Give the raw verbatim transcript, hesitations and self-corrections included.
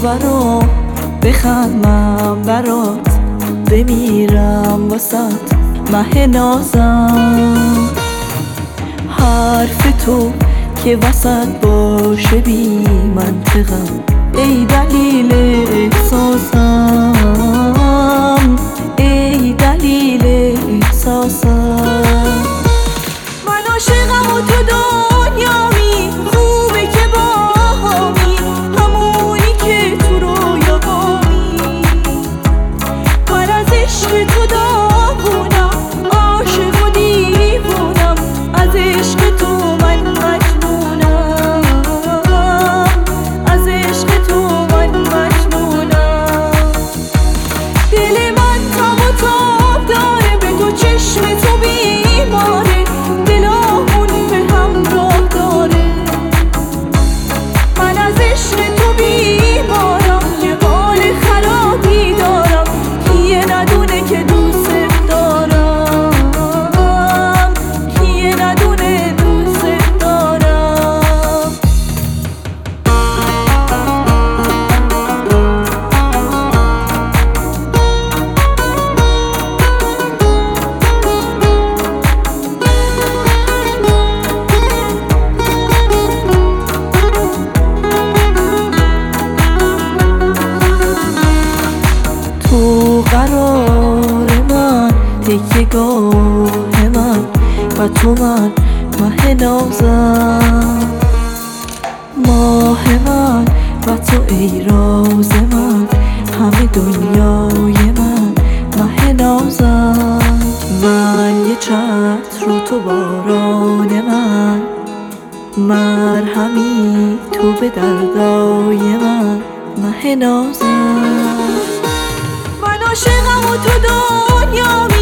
برام بخندم، برات بمیرم واسط مه نازم. حرف تو که وسط باشه بی منطقم، ای دلیل احساسم، ای دلیل احساسم. من عاشقم و تو دنیامی، خوبه که با همی همونی که تو رویا بامی. من از عشق تو داغونم، عاشق و دیوونم، از عشق تو من مجنونم، از عشق تو من مجنونم. دل من تم و تاب داره، به تو چشم تو بیماره، دلامون به همراه داره. من از عشق تو بیمارم، یه حال خرابی دارم، کیه ندونه که دوست دارم، کیه ندونه دوست دارم. تو قرار من، تکیه‌گاه من و تو من مه نازم. ماه من و تو ای راز من، همه دنیای من مه نازم. من یه چتر و تو باران من، مرهمی تو به دردای من مه نازم. من عاشقم و تو دنیامی،